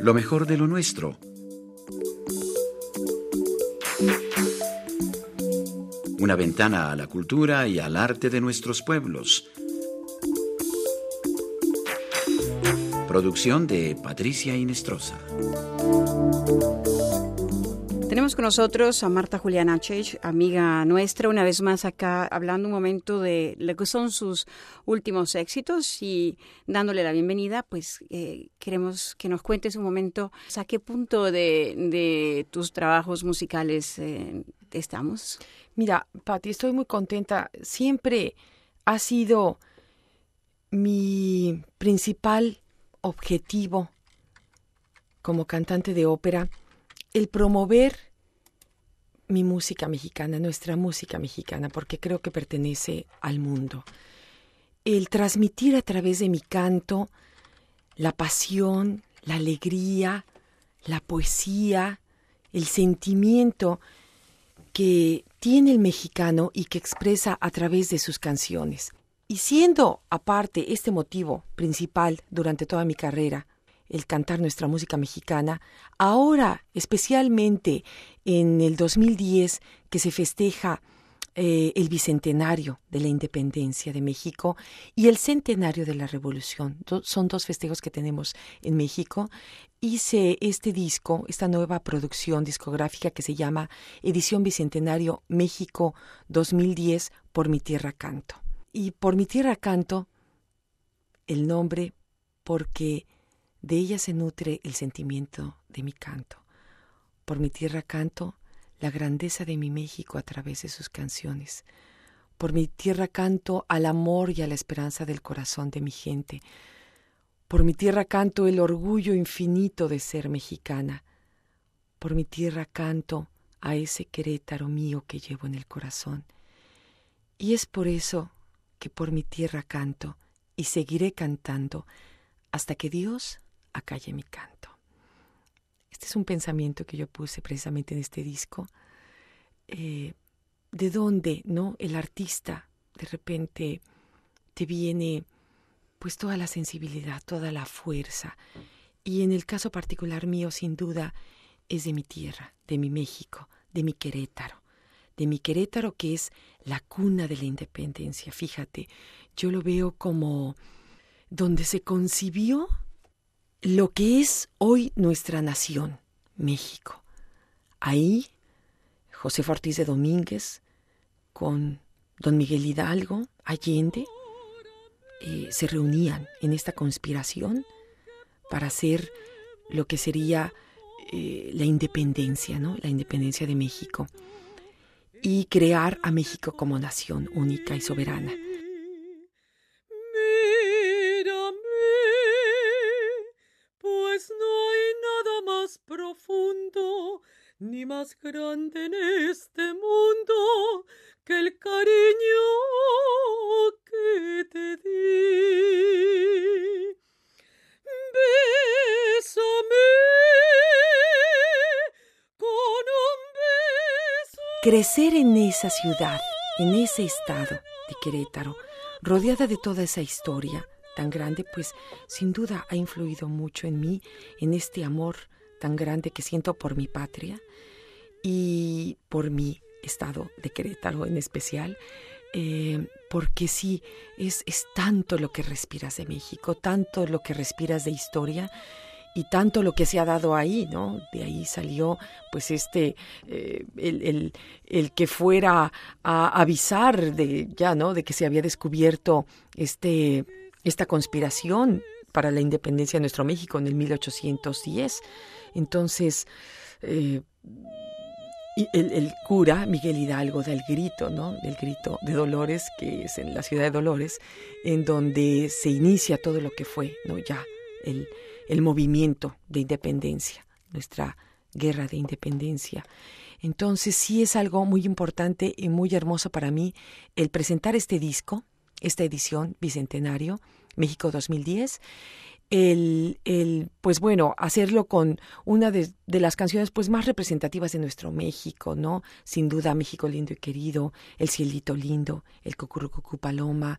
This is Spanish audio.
Lo mejor de lo nuestro. Una ventana a la cultura y al arte de nuestros pueblos. Producción de Patricia Inestrosa. Tenemos con nosotros a Marta Juliana Chech, amiga nuestra, una vez más acá hablando un momento de lo que son sus últimos éxitos y dándole la bienvenida, pues queremos que nos cuentes un momento a qué punto de tus trabajos musicales estamos. Mira, Pati, estoy muy contenta. Siempre ha sido mi principal objetivo como cantante de ópera el promover mi música mexicana, nuestra música mexicana, porque creo que pertenece al mundo. El transmitir a través de mi canto la pasión, la alegría, la poesía, el sentimiento que tiene el mexicano y que expresa a través de sus canciones. Y siendo aparte este motivo principal durante toda mi carrera, el cantar nuestra música mexicana, ahora especialmente en el 2010 que se festeja el bicentenario de la independencia de México y el centenario de la Revolución. Son dos festejos que tenemos en México. Hice este disco, esta nueva producción discográfica que se llama Edición Bicentenario México 2010 Por mi tierra canto. Y Por mi tierra canto, el nombre porque de ella se nutre el sentimiento de mi canto. Por mi tierra canto la grandeza de mi México a través de sus canciones. Por mi tierra canto al amor y a la esperanza del corazón de mi gente. Por mi tierra canto el orgullo infinito de ser mexicana. Por mi tierra canto a ese Querétaro mío que llevo en el corazón. Y es por eso que por mi tierra canto y seguiré cantando hasta que Dios acalle mi canto. Este es un pensamiento que yo puse precisamente en este disco. ¿De dónde, no? El artista de repente te viene pues toda la sensibilidad, toda la fuerza. Y en el caso particular mío, sin duda, es de mi tierra, de mi México, de mi Querétaro. De mi Querétaro, que es la cuna de la independencia. Fíjate, yo lo veo como donde se concibió lo que es hoy nuestra nación, México. Ahí, Josefa Ortiz de Domínguez, con don Miguel Hidalgo, Allende, se reunían en esta conspiración para hacer lo que sería la independencia, ¿no? La independencia de México y crear a México como nación única y soberana. Profundo ni más grande en este mundo que el cariño que te di. Bésame con un beso. Crecer en esa ciudad, en ese estado de Querétaro, rodeada de toda esa historia tan grande, pues sin duda ha influido mucho en mí, en este amor tan grande que siento por mi patria y por mi estado de Querétaro en especial, porque sí, es tanto lo que respiras de México, tanto lo que respiras de historia y tanto lo que se ha dado ahí, ¿no? De ahí salió pues el que fuera a avisar de ya, ¿no? De que se había descubierto esta conspiración para la independencia de nuestro México en el 1810. Entonces, el cura Miguel Hidalgo da el grito, ¿no? El grito de Dolores, que es en la ciudad de Dolores, en donde se inicia todo lo que fue, ¿no? Ya el movimiento de independencia, nuestra guerra de independencia. Entonces, sí es algo muy importante y muy hermoso para mí el presentar este disco, esta edición Bicentenario, México 2010, pues bueno, hacerlo con una de las canciones pues más representativas de nuestro México, ¿no? Sin duda, México lindo y querido, El cielito lindo, El cucurrucucú paloma,